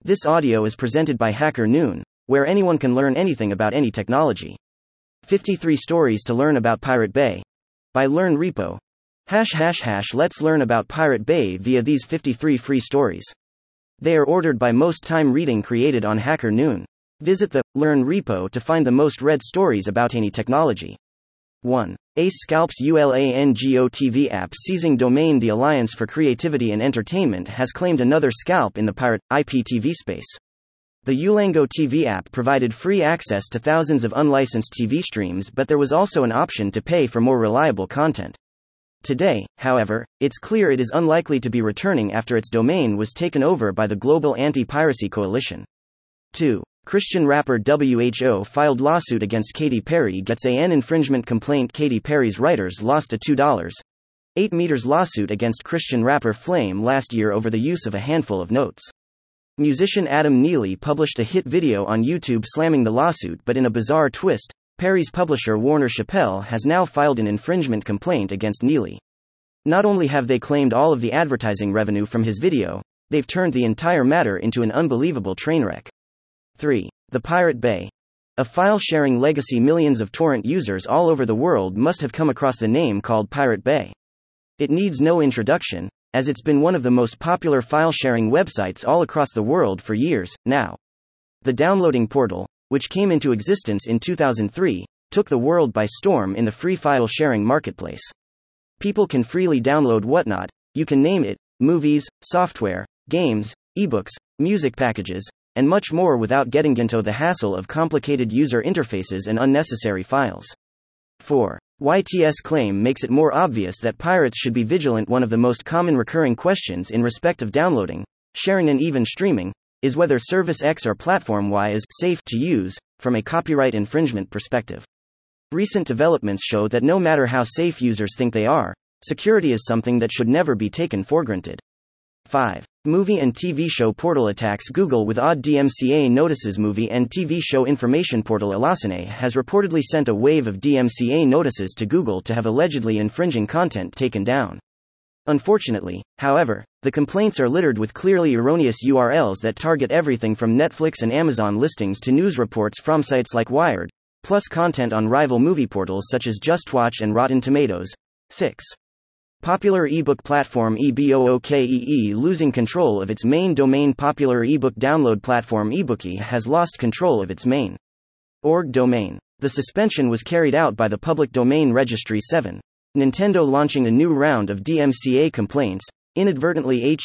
This audio is presented by Hacker Noon, where anyone can learn anything about any technology. 53 stories to learn about Pirate Bay. By Learn Repo. ### Let's learn about Pirate Bay via these 53 free stories. They are ordered by Most Time Reading created on Hacker Noon. Visit the Learn Repo to find the most read stories about any technology. 1. Ace scalps ULANGO TV app seizing domain. The Alliance for Creativity and Entertainment has claimed another scalp in the pirate IPTV space. The Ulango TV app provided free access to thousands of unlicensed TV streams, but there was also an option to pay for more reliable content. Today, however, it's clear it is unlikely to be returning after its domain was taken over by the Global Anti-Piracy Coalition. 2. Christian rapper WHO filed lawsuit against Katy Perry gets an infringement complaint. Katy Perry's writers lost a $2.8 lawsuit against Christian rapper Flame last year over the use of a handful of notes. Musician Adam Neely published a hit video on YouTube slamming the lawsuit, but in a bizarre twist, Perry's publisher Warner Chappell has now filed an infringement complaint against Neely. Not only have they claimed all of the advertising revenue from his video, they've turned the entire matter into an unbelievable trainwreck. 3. The Pirate Bay. A file-sharing legacy. Millions of torrent users all over the world must have come across the name called Pirate Bay. It needs no introduction, as it's been one of the most popular file-sharing websites all across the world for years now. The downloading portal, which came into existence in 2003, took the world by storm in the free file-sharing marketplace. People can freely download whatnot, you can name it, movies, software, games, ebooks, music packages, and much more without getting into the hassle of complicated user interfaces and unnecessary files. 4. YTS claim makes it more obvious that pirates should be vigilant. One of the most common recurring questions in respect of downloading, sharing and even streaming, is whether Service X or Platform Y is safe to use, from a copyright infringement perspective. Recent developments show that no matter how safe users think they are, security is something that should never be taken for granted. 5. Movie and TV show portal attacks. Google with odd DMCA notices. Movie and TV show information portal Alacene has reportedly sent a wave of DMCA notices to Google to have allegedly infringing content taken down. Unfortunately, however, the complaints are littered with clearly erroneous URLs that target everything from Netflix and Amazon listings to news reports from sites like Wired, plus content on rival movie portals such as JustWatch and Rotten Tomatoes. 6. Popular ebook platform EBOOKEE losing control of its main domain. Popular ebook download platform eBookie has lost control of its main .org domain. The suspension was carried out by the Public Domain Registry. 7. Nintendo launching a new round of DMCA complaints, inadvertently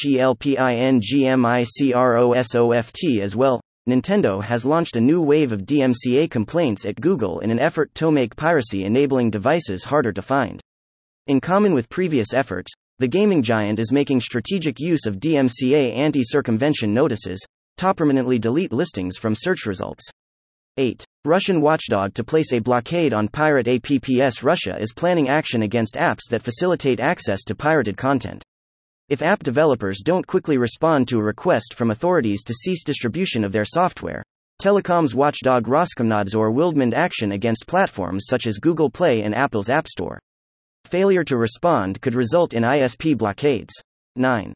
HELPINGMICROSOFT as well. Nintendo has launched a new wave of DMCA complaints at Google in an effort to make piracy-enabling devices harder to find. In common with previous efforts, the gaming giant is making strategic use of DMCA anti-circumvention notices to permanently delete listings from search results. 8. Russian watchdog to place a blockade on pirate apps. Russia is planning action against apps that facilitate access to pirated content. If app developers don't quickly respond to a request from authorities to cease distribution of their software, telecoms watchdog Roskomnadzor will demand action against platforms such as Google Play and Apple's App Store. Failure to respond could result in ISP blockades. 9.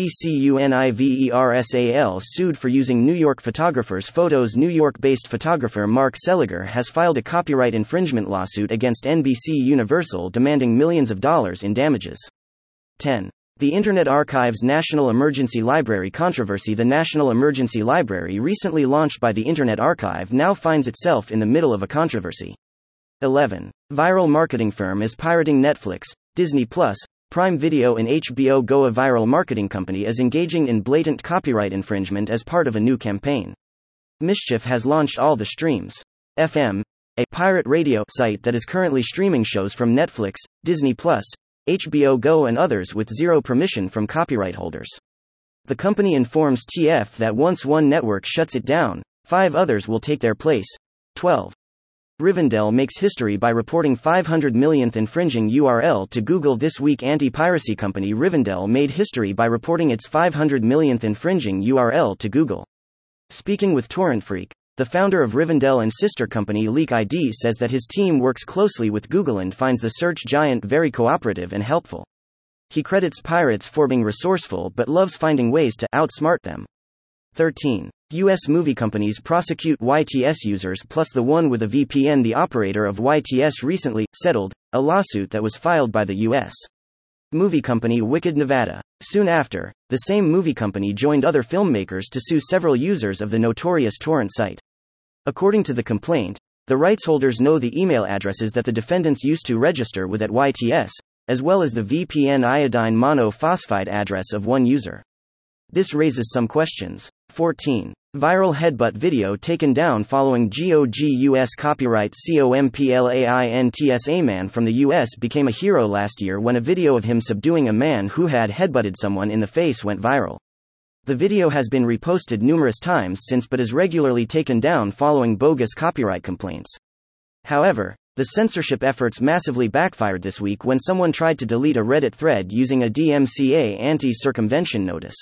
NBCUNIVERSAL sued for using New York photographers' photos. New York-based photographer Mark Seliger has filed a copyright infringement lawsuit against NBC Universal demanding millions of dollars in damages. 10. The Internet Archive's National Emergency Library controversy. The National Emergency Library, recently launched by the Internet Archive, now finds itself in the middle of a controversy. 11. Viral marketing firm is pirating Netflix, Disney+, Prime Video and HBO Go. A viral marketing company is engaging in blatant copyright infringement as part of a new campaign. Mischief has launched All the Streams FM, a pirate radio site that is currently streaming shows from Netflix, Disney+, HBO Go and others with zero permission from copyright holders. The company informs TF that once one network shuts it down, 5 others will take their place. 12. Rivendell makes history by reporting 500 millionth infringing URL to Google this week. Anti-piracy company Rivendell made history by reporting its 500 millionth infringing URL to Google. Speaking with TorrentFreak, the founder of Rivendell and sister company LeakID says that his team works closely with Google and finds the search giant very cooperative and helpful. He credits pirates for being resourceful but loves finding ways to outsmart them. 13. U.S. movie companies prosecute YTS users plus the one with a VPN. The operator of YTS recently settled a lawsuit that was filed by the U.S. movie company Wicked Nevada. Soon after, the same movie company joined other filmmakers to sue several users of the notorious torrent site. According to the complaint, the rights holders know the email addresses that the defendants used to register with at YTS, as well as the VPN iodine monophosphide address of one user. This raises some questions. 14. Viral headbutt video taken down following GOG-US copyright. COMPLAINTS. A man from the US became a hero last year when a video of him subduing a man who had headbutted someone in the face went viral. The video has been reposted numerous times since but is regularly taken down following bogus copyright complaints. However, the censorship efforts massively backfired this week when someone tried to delete a Reddit thread using a DMCA anti-circumvention notice.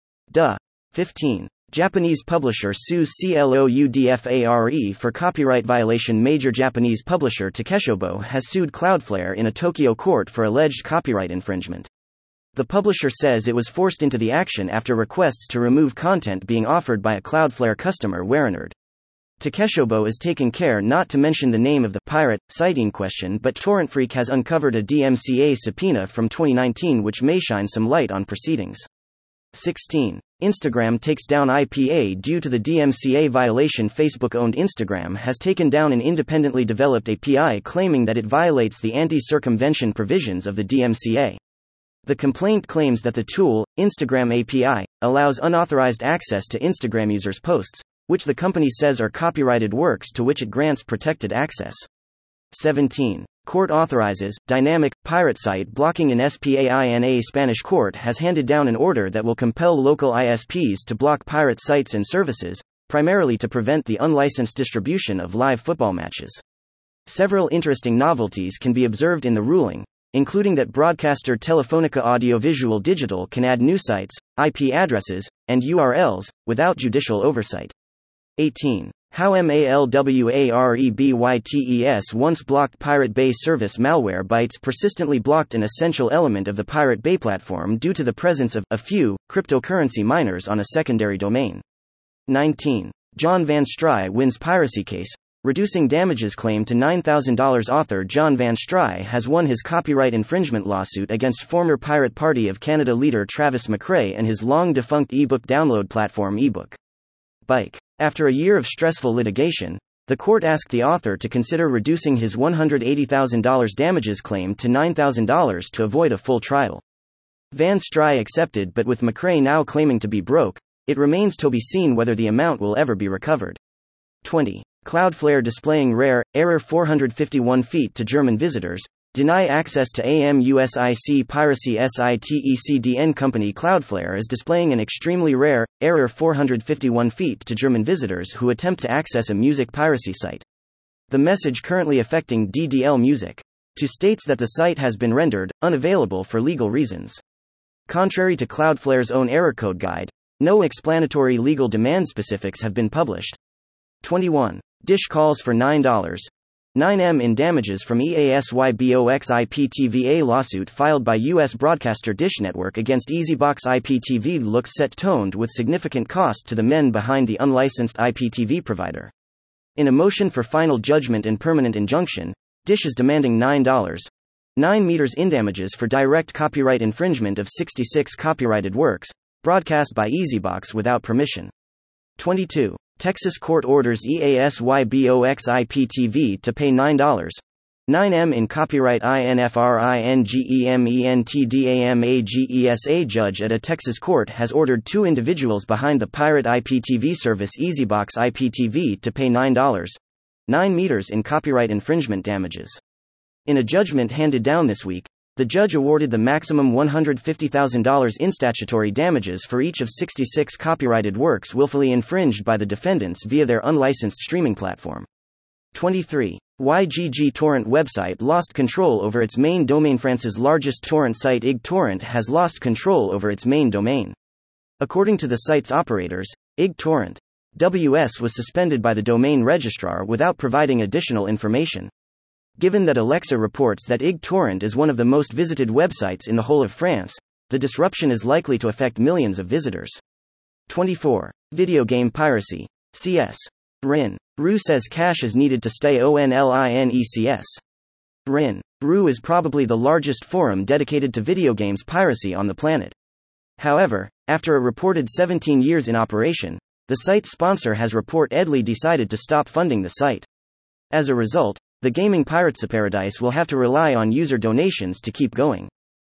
15. Japanese publisher sues CLOUDFARE for copyright violation. Major Japanese publisher Takeshobo has sued Cloudflare in a Tokyo court for alleged copyright infringement. The publisher says it was forced into the action after requests to remove content being offered by a Cloudflare customer Warenerd. Takeshobo is taking care not to mention the name of the pirate site in question, but TorrentFreak has uncovered a DMCA subpoena from 2019 which may shine some light on proceedings. 16. Instagram takes down IPA due to the DMCA violation. Facebook-owned Instagram has taken down an independently developed API claiming that it violates the anti-circumvention provisions of the DMCA. The complaint claims that the tool, Instagram API, allows unauthorized access to Instagram users' posts, which the company says are copyrighted works to which it grants protected access. 17. Court authorizes dynamic pirate site blocking in Spain. A Spanish court has handed down an order that will compel local ISPs to block pirate sites and services, primarily to prevent the unlicensed distribution of live football matches. Several interesting novelties can be observed in the ruling, including that broadcaster Telefónica Audiovisual Digital can add new sites, IP addresses, and URLs, without judicial oversight. 18. How Malwarebytes once blocked Pirate Bay service. Malwarebytes persistently blocked an essential element of the Pirate Bay platform due to the presence of a few cryptocurrency miners on a secondary domain. 19. John Van Stry wins piracy case, reducing damages claim to $9,000. Author John Van Stry has won his copyright infringement lawsuit against former Pirate Party of Canada leader Travis McRae and his long-defunct ebook download platform ebook Bike. After a year of stressful litigation, the court asked the author to consider reducing his $180,000 damages claim to $9,000 to avoid a full trial. Van Stry accepted, but with McRae now claiming to be broke, it remains to be seen whether the amount will ever be recovered. 20. Cloudflare displaying rare error 451 feet to German visitors, deny access to AMUSIC piracy. SITECDN company Cloudflare is displaying an extremely rare error 451 feet to German visitors who attempt to access a music piracy site. The message currently affecting DDL Music 2 states that the site has been rendered unavailable for legal reasons. Contrary to Cloudflare's own error code guide, no explanatory legal demand specifics have been published. 21. Dish calls for $9.9 in damages from EASYBOX IPTV. A lawsuit filed by U.S. broadcaster Dish Network against EasyBox IPTV looks set toned with significant cost to the men behind the unlicensed IPTV provider. In a motion for final judgment and permanent injunction, Dish is demanding $9.9 in damages for direct copyright infringement of 66 copyrighted works, broadcast by EasyBox without permission. 22. Texas court orders EASYBOX IPTV to pay $9.9 in copyright INFRINGEMENTDAMAGES. A judge at a Texas court has ordered 2 individuals behind the pirate IPTV service EasyBox IPTV to pay $9.9 in copyright infringement damages. In a judgment handed down this week, the judge awarded the maximum $150,000 in statutory damages for each of 66 copyrighted works willfully infringed by the defendants via their unlicensed streaming platform. 23. YGG torrent website lost control over its main domain. France's largest torrent site IGTorrent has lost control over its main domain. According to the site's operators, IGTorrent WS was suspended by the domain registrar without providing additional information. Given that Alexa reports that IGTorrent is one of the most visited websites in the whole of France, the disruption is likely to affect millions of visitors. 24. Video game piracy. CS. RIN. RU says cash is needed to stay ONLINECS. RIN. RU is probably the largest forum dedicated to video games piracy on the planet. However, after a reported 17 years in operation, the site's sponsor has reportedly decided to stop funding the site. As a result, the gaming pirates paradise will have to rely on user donations to keep going.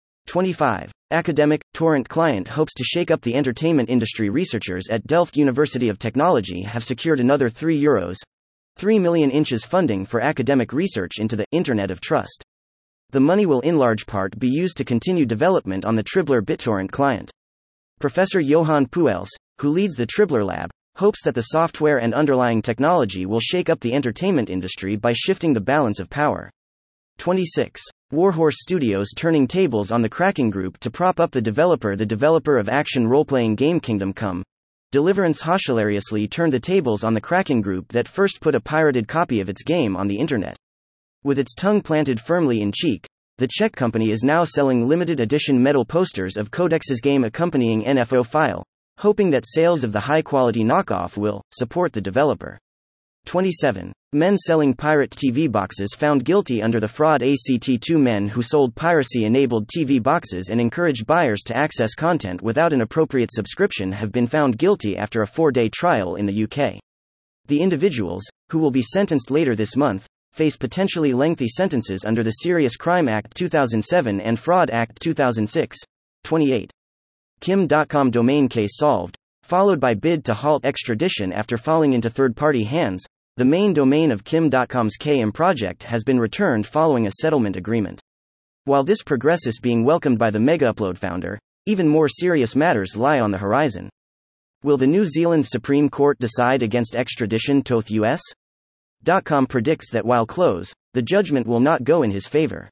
25. Academic torrent client hopes to shake up the entertainment industry. Researchers at Delft University of Technology have secured another €3, 3 million inches funding for academic research into the Internet of Trust. The money will in large part be used to continue development on the Tribler BitTorrent client. Professor Johan Puels, who leads the Tribler Lab, hopes that the software and underlying technology will shake up the entertainment industry by shifting the balance of power. 26. Warhorse Studios turning tables on the Cracking Group to prop up the developer. The developer of action role-playing game Kingdom Come: Deliverance hilariously turned the tables on the Cracking Group that first put a pirated copy of its game on the internet. With its tongue planted firmly in cheek, the Czech company is now selling limited edition metal posters of Codex's game accompanying NFO file, hoping that sales of the high-quality knockoff will support the developer. 27. Men selling pirate TV boxes found guilty under the fraud ACT. 2 men who sold piracy-enabled TV boxes and encouraged buyers to access content without an appropriate subscription have been found guilty after a 4-day trial in the UK. The individuals, who will be sentenced later this month, face potentially lengthy sentences under the Serious Crime Act 2007 and Fraud Act 2006. 28. Kim.com domain case solved, followed by bid to halt extradition after falling into third-party hands. The main domain of Kim.com's KM project has been returned following a settlement agreement. While this progress is being welcomed by the MegaUpload founder, even more serious matters lie on the horizon. Will the New Zealand Supreme Court decide against extradition to the US? .com predicts that while close, the judgment will not go in his favor.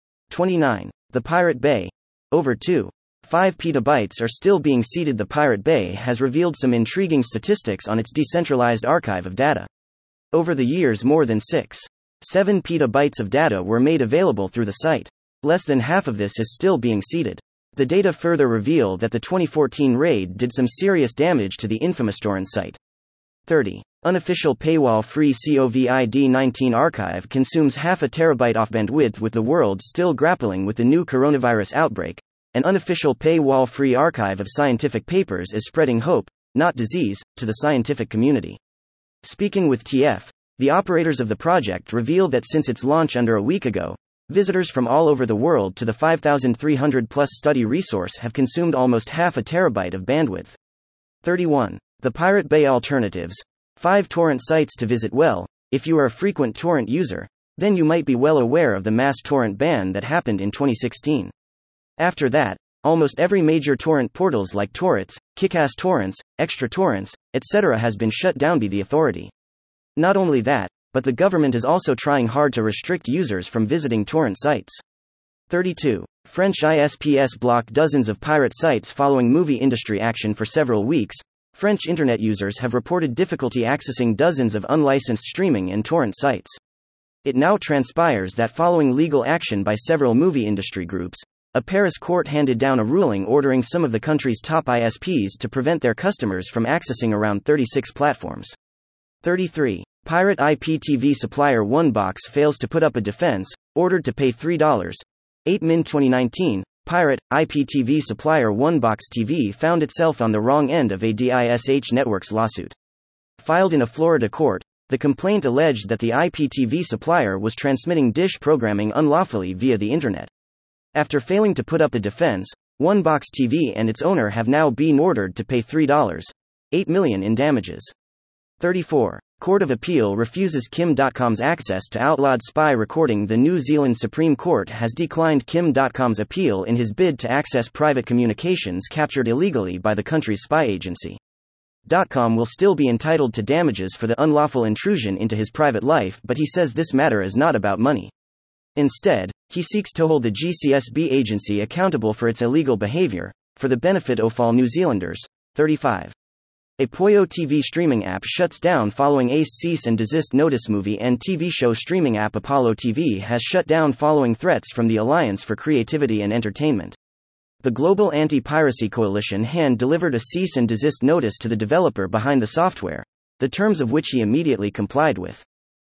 29. The Pirate Bay. Over 2.5 petabytes are still being seeded. The Pirate Bay has revealed some intriguing statistics on its decentralized archive of data. Over the years, more than 6.7 petabytes of data were made available through the site. Less than half of this is still being seeded. The data further reveal that the 2014 raid did some serious damage to the infamous torrent site. 30. Unofficial paywall-free COVID-19 archive consumes half a terabyte off bandwidth. With the world still grappling with the new coronavirus outbreak, an unofficial paywall-free archive of scientific papers is spreading hope, not disease, to the scientific community. Speaking with TF, the operators of the project revealed that since its launch under a week ago, visitors from all over the world to the 5,300-plus study resource have consumed almost half a terabyte of bandwidth. 31. The Pirate Bay alternatives. 5 torrent sites to visit. Well, if you are a frequent torrent user, then you might be well aware of the mass torrent ban that happened in 2016. After that, almost every major torrent portals like Torrents, Kickass Torrents, Extra Torrents, etc. has been shut down by the authority. Not only that, but the government is also trying hard to restrict users from visiting torrent sites. 32. French ISPs block dozens of pirate sites following movie industry action. For several weeks, French internet users have reported difficulty accessing dozens of unlicensed streaming and torrent sites. It now transpires that following legal action by several movie industry groups, a Paris court handed down a ruling ordering some of the country's top ISPs to prevent their customers from accessing around 36 platforms. 33. Pirate IPTV supplier OneBox fails to put up a defense, ordered to pay $3.8 million. 2019. Pirate IPTV supplier OneBox TV found itself on the wrong end of a DISH Networks lawsuit. Filed in a Florida court, the complaint alleged that the IPTV supplier was transmitting Dish programming unlawfully via the internet. After failing to put up a defense, OneBox TV and its owner have now been ordered to pay $3.8 million in damages. 34. Court of Appeal refuses Kim.com's access to outlawed spy recording. The New Zealand Supreme Court has declined Kim.com's appeal in his bid to access private communications captured illegally by the country's spy agency. .com will still be entitled to damages for the unlawful intrusion into his private life, but he says this matter is not about money. Instead, he seeks to hold the GCSB agency accountable for its illegal behavior, for the benefit of all New Zealanders. 35. A Poyo TV streaming app shuts down following a cease and desist notice. Movie and TV show streaming app Apollo TV has shut down following threats from the Alliance for Creativity and Entertainment. The Global Anti-Piracy Coalition hand-delivered a cease and desist notice to the developer behind the software, the terms of which he immediately complied with.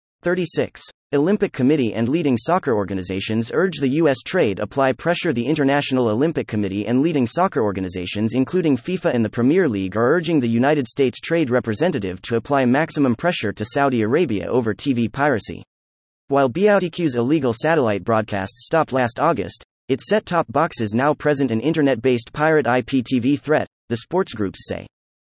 36. Olympic Committee and leading soccer organizations urge the U.S. trade apply pressure. The International Olympic Committee and leading soccer organizations including FIFA and the Premier League are urging the United States Trade Representative to apply maximum pressure to Saudi Arabia over TV piracy. While BOTQ's illegal satellite broadcasts stopped last August, its set-top boxes now present an internet-based pirate IPTV threat, the sports groups say.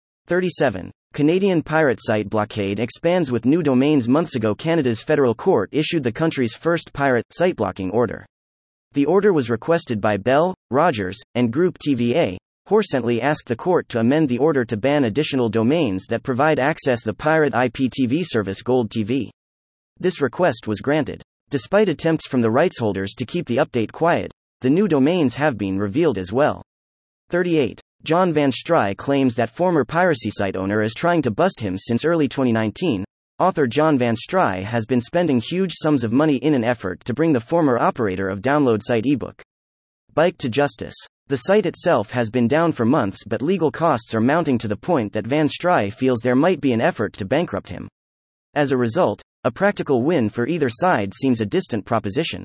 37. Canadian pirate site blockade expands with new domains. Months ago, Canada's federal court issued the country's first pirate site blocking order. The order was requested by Bell, Rogers, and Group TVA. Recently asked the court to amend the order to ban additional domains that provide access the pirate IPTV service Gold TV. This request was granted. Despite attempts from the rights holders to keep the update quiet, the new domains have been revealed as well. 38. John Van Stry claims that former piracy site owner is trying to bust him. Since early 2019, author John Van Stry has been spending huge sums of money in an effort to bring the former operator of download site ebook Bike to justice. The site itself has been down for months, but legal costs are mounting to the point that Van Stry feels there might be an effort to bankrupt him. As a result, a practical win for either side seems a distant proposition.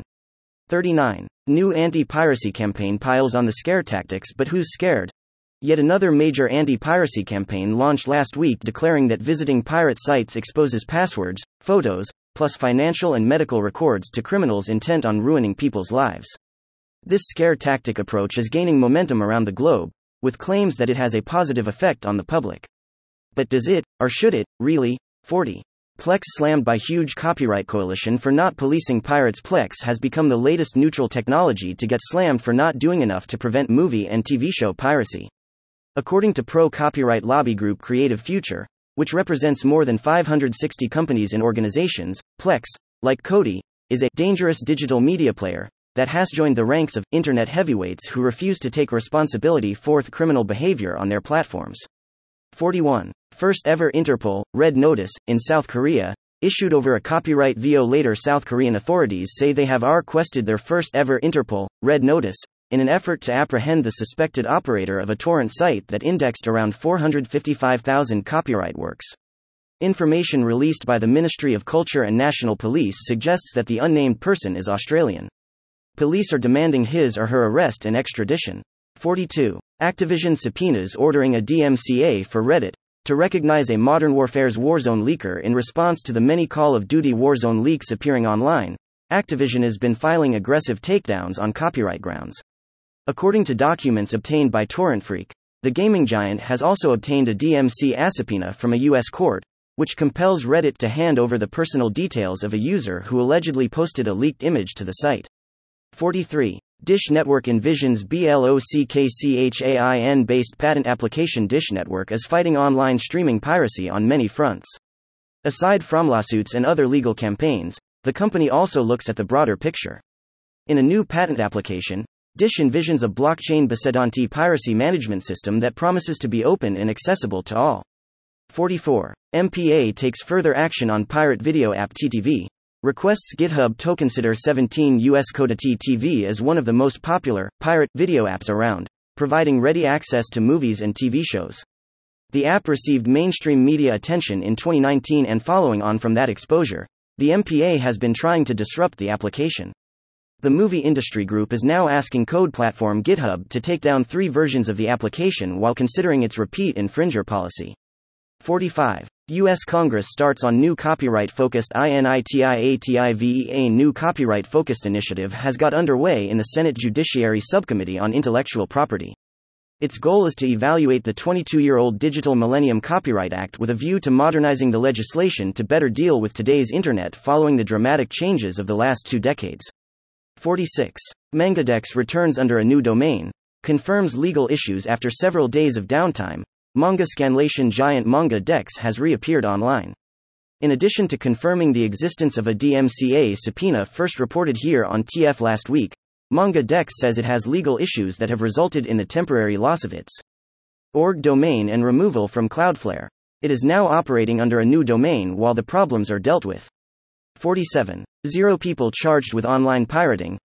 39. New anti-piracy campaign piles on the scare tactics, but who's scared? Yet another major anti-piracy campaign launched last week declaring that visiting pirate sites exposes passwords, photos, plus financial and medical records to criminals intent on ruining people's lives. This scare tactic approach is gaining momentum around the globe, with claims that it has a positive effect on the public. But does it, or should it, really? 40. Plex slammed by huge copyright coalition for not policing pirates. Plex has become the latest neutral technology to get slammed for not doing enough to prevent movie and TV show piracy. According to pro-copyright lobby group Creative Future, which represents more than 560 companies and organizations, Plex, like Kodi, is a dangerous digital media player that has joined the ranks of internet heavyweights who refuse to take responsibility for criminal behavior on their platforms. 41. First ever Interpol red notice in South Korea, issued over a copyright violator. South Korean authorities say they have requested their first ever Interpol red notice in an effort to apprehend the suspected operator of a torrent site that indexed around 455,000 copyright works. Information released by the Ministry of Culture and National Police suggests that the unnamed person is Australian. Police are demanding his or her arrest and extradition. 42. Activision subpoenas ordering a DMCA for Reddit to recognize a Modern Warfare's Warzone leaker. In response to the many Call of Duty Warzone leaks appearing online, Activision has been filing aggressive takedowns on copyright grounds. According to documents obtained by TorrentFreak, the gaming giant has also obtained a DMCA subpoena from a U.S. court, which compels Reddit to hand over the personal details of a user who allegedly posted a leaked image to the site. 43. Dish Network envisions blockchain-based patent application. Dish Network is fighting online streaming piracy on many fronts. Aside from lawsuits and other legal campaigns, the company also looks at the broader picture. In a new patent application, Dish envisions a blockchain-based anti-piracy management system that promises to be open and accessible to all. 44. MPA takes further action on pirate video app TTV. Requests GitHub to consider 17 US Coda TTV as one of the most popular pirate video apps around, providing ready access to movies and TV shows. The app received mainstream media attention in 2019, and following on from that exposure, the MPA has been trying to disrupt the application. The movie industry group is now asking code platform GitHub to take down 3 versions of the application while considering its repeat infringer policy. 45. U.S. Congress starts on new copyright-focused INITIATIVE. A new copyright-focused initiative has got underway in the Senate Judiciary Subcommittee on Intellectual Property. Its goal is to evaluate the 22-year-old Digital Millennium Copyright Act with a view to modernizing the legislation to better deal with today's internet following the dramatic changes of the last 2 decades. 46. MangaDex returns under a new domain, confirms legal issues after several days of downtime. Manga scanlation giant MangaDex has reappeared online. In addition to confirming the existence of a DMCA subpoena first reported here on TF last week, MangaDex says it has legal issues that have resulted in the temporary loss of its org domain and removal from Cloudflare. It is now operating under a new domain while the problems are dealt with. 47. 0 people charged with online pirating.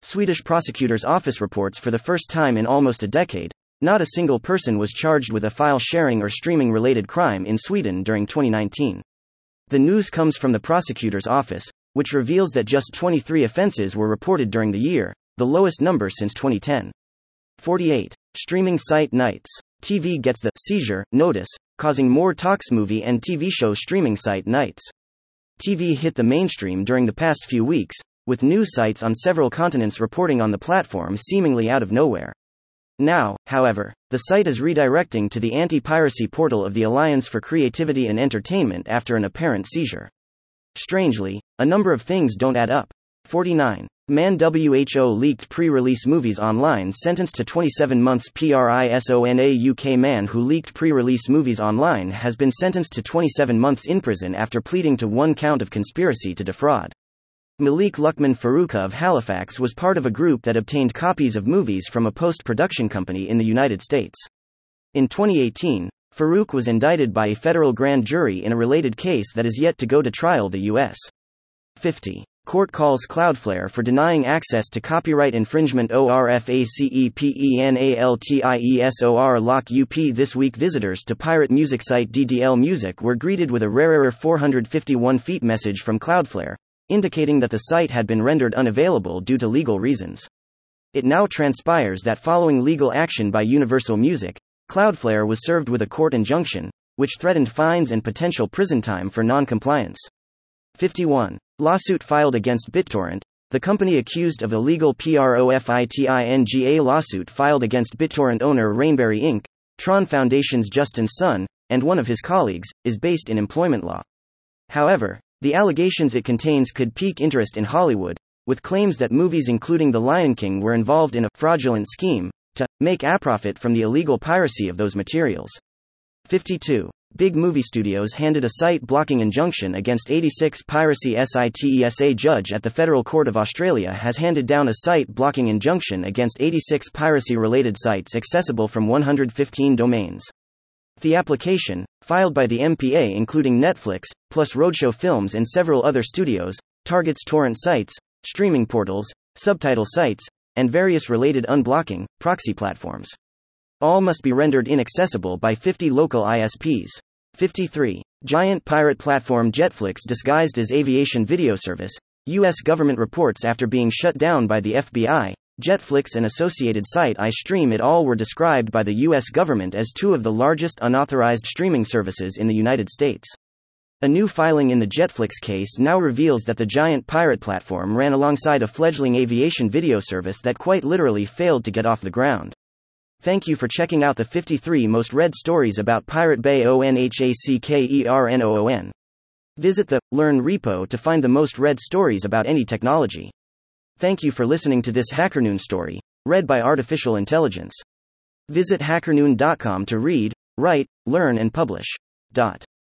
Swedish prosecutor's office reports for the first time in almost a decade, not a single person was charged with a file sharing or streaming related crime in Sweden during 2019. The news comes from the prosecutor's office, which reveals that just 23 offenses were reported during the year, the lowest number since 2010. 48. Streaming site Nights. TV gets the seizure notice, causing more talks. Movie and TV show streaming site Nights TV hit the mainstream during the past few weeks, with news sites on several continents reporting on the platform seemingly out of nowhere. Now, however, the site is redirecting to the anti-piracy portal of the Alliance for Creativity and Entertainment after an apparent seizure. Strangely, a number of things don't add up. 49. Man WHO leaked pre-release movies online sentenced to 27 months. PRISONA UK man who leaked pre-release movies online has been sentenced to 27 months in prison after pleading to one count of conspiracy to defraud. Malik Luqman Faruqa of Halifax was part of a group that obtained copies of movies from a post-production company in the United States. In 2018, Faruq was indicted by a federal grand jury in a related case that is yet to go to trial. The U.S. 50. Court calls Cloudflare for denying access to copyright infringement. ORFACEPENALTIESOR lock UP. This week visitors to pirate music site DDL Music were greeted with a rare 451 feet message from Cloudflare, indicating that the site had been rendered unavailable due to legal reasons. It now transpires that following legal action by Universal Music, Cloudflare was served with a court injunction, which threatened fines and potential prison time for non-compliance. 51. Lawsuit filed against BitTorrent. The company accused of illegal PROFITINGA lawsuit filed against BitTorrent owner Rainberry Inc., Tron Foundation's Justin Sun, and one of his colleagues, is based in employment law. However, the allegations it contains could pique interest in Hollywood, with claims that movies including The Lion King were involved in a fraudulent scheme to make a profit from the illegal piracy of those materials. 52. Big movie studios handed a site-blocking injunction against 86 piracy. SITESA judge at the Federal Court of Australia has handed down a site-blocking injunction against 86 piracy-related sites accessible from 115 domains. The application, filed by the MPA including Netflix, plus Roadshow Films and several other studios, targets torrent sites, streaming portals, subtitle sites, and various related unblocking, proxy platforms. All must be rendered inaccessible by 50 local ISPs. 53. Giant pirate platform Jetflix disguised as aviation video service. U.S. government reports after being shut down by the FBI, Jetflix and associated site iStream et al. Were described by the U.S. government as two of the largest unauthorized streaming services in the United States. A new filing in the Jetflix case now reveals that the giant pirate platform ran alongside a fledgling aviation video service that quite literally failed to get off the ground. Thank you for checking out the 53 most read stories about Pirate Bay ONHACKERNOON. Visit the Learn repo to find the most read stories about any technology. Thank you for listening to this HackerNoon story, read by Artificial Intelligence. Visit hackerNoon.com to read, write, learn and publish.